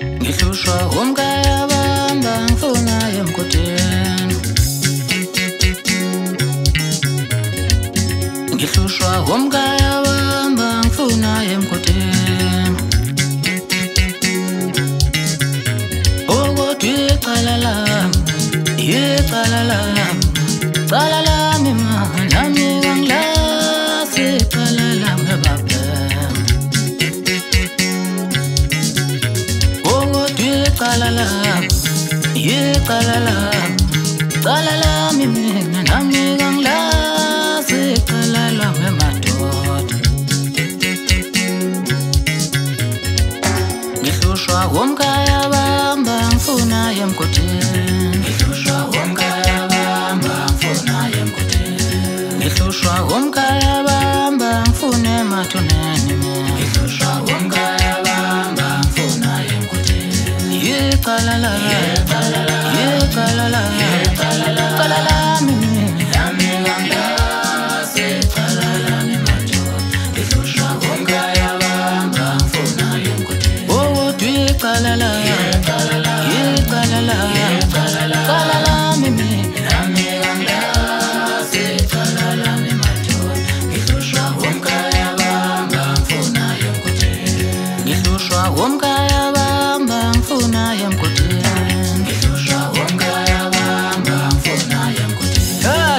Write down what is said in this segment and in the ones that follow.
ngihlushwa umkaya bamba ngifuna emgodini ngihlushwa umkaya bamba ngifuna emgodini okodwa icala lami nami kangilazi icala lami baba icala lami mina nami kangilazi icala lami madoda ngihlushwa umkaya bamba ngifuna emgodini ngihlushwa umkaya bamba ngifuna emgodini ngihlushwa umkaya bamba ngifuna emathuneni ngihlushwa umkaya bamba ngifuna emgodini icala lami nami kangilazi icala lami madoda ngihlushwa umkaya bamba ngifuna emgodini okodwa icala lami nami kangilazi icala lami madoda ngihlushwa umkaya bamba ngifuna emgodini ngihlushwa umkaya bamba ngifuna emgodini ngihlushwa umkaya bamba ngifuna emgodini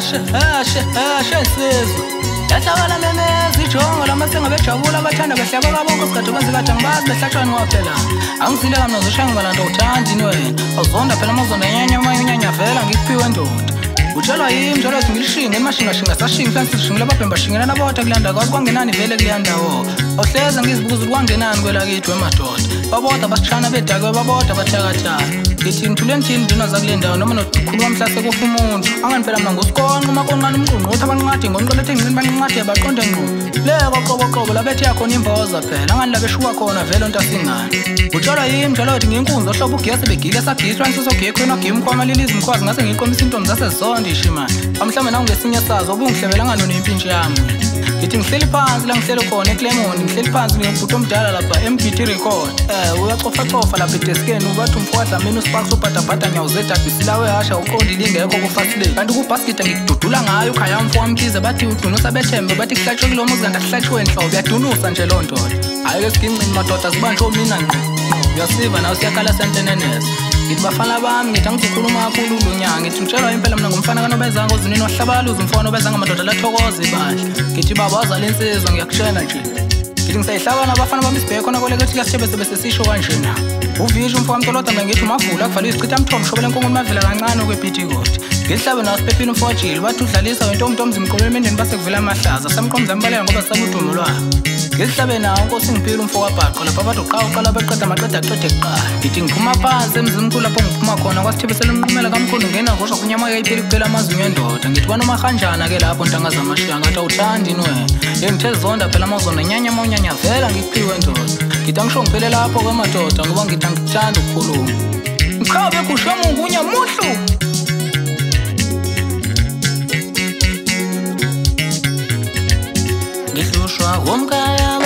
Sezwe yahlabala memezi ijongo lamathenga bejabula abathanda behlaba kabonke isikhathi kwenzekathi angibazi behlatshwa niwaphela angizile kamna zosha ngibalanda uthandi wena awuzonda phela amazonda nyanya vela ngikuphiwe ndoda utshelwa yimi njalo ethi ngilishinge emashingashinga sashinga hlansi sishingile ababhemba shingela nabota kulanda kwazi kwangenani vele kuleya ndawo awuhleze ngizibuza ukuthi kwangenani kwelakithi wemadoda baboda basitshana bedakwe baboda bathakathaka ngithi ngithule ndithini ndina zakule ndawo noma nokhuluma mhlase kufa umuntu angani phela mna ngusikonqa umakonqane umqunqothi abanqadi ngonqolethe engqini banqadi abaqonde ngqo leko qoboqobo labethi yakhona imboza phela angani labeshuka khona vele onto asingani utshelwa yimi njalo ethi nginkunzi ohlobo ugesi begile sagiswa ngisisogekho enogimi kwamalilizi mkhwazi ngase ngiyiqomisa intombi zasezizonda ishimani mhlawumbe nangesinye sazo ubungihlebelanga nona impintshi yami ngithi ngihleli phansi la ngihleli khona eClermont ngihleli phansi ngibhuti omdala lapha MGT record uyacofa lapha edeskeni ubathi umfowahlamini usparks ubhadabhada nyawuzeda bisilawe hasha uqondile ingekho kufasileni kanti kubhaskida ngikududula ngayo ukhaya umfowamkhize bathi udunusa bethembe bathi kuhlatshwe kulo muzi kanti kuhlatshwe enhlobo yadunusa nje loo ndoda hayi ke siginqini madoda sibanjwe omina ngqo uyasiva nawe siyakhala senteneneza ngithi bafana bami ngithi angizokhuluma kakhulu lunyanga ngithi utshelwa impela mina ngumfana kanobezanga ozinini wahlabaluza umfana obezanga amadoda lathokoza ibandla ngithi baba wazala insizwa ngiyakutshela nje ngithi ngisayihlabana abafana bami isibhekho nakolekethi kasithebe sebesesisho kanjena uvisho umfowamtoloda mina ngithi umavula kuvala isichitha mthombo shobele enkongoni mavela kancane okwebhitikoti ngihlabe nawo siphephile umfowajile bathi udlalisa wentombi mqolo emendeni basekuvela amahlaza samqomza ambalela ngoba sabudumo lwabo ngihlabe nawo nkosi ngiphile umfowabhaqo lapha bathi uqala beqeda amaqeda aqede kuqala ngithi ngiphuma phansi emzimkhulu lapho ngiphuma khona kwasithebesela umqumela kamkhulu ngena ngosho kunyama yayipheli kuphela amazinyo endoda ngithi banomahanjana ke lapho ntanga zamashiya ngathi awuthandi wena ngithe zonda phela amazonda nyanya vela ngikuphiwe ndoda ngithi angisho ngiphele lapho kwamadoda ngoba ngithi angikuthanda ukukhuluma ngiqhabe kushaya mungunya muhlu ngihlushwa umkaya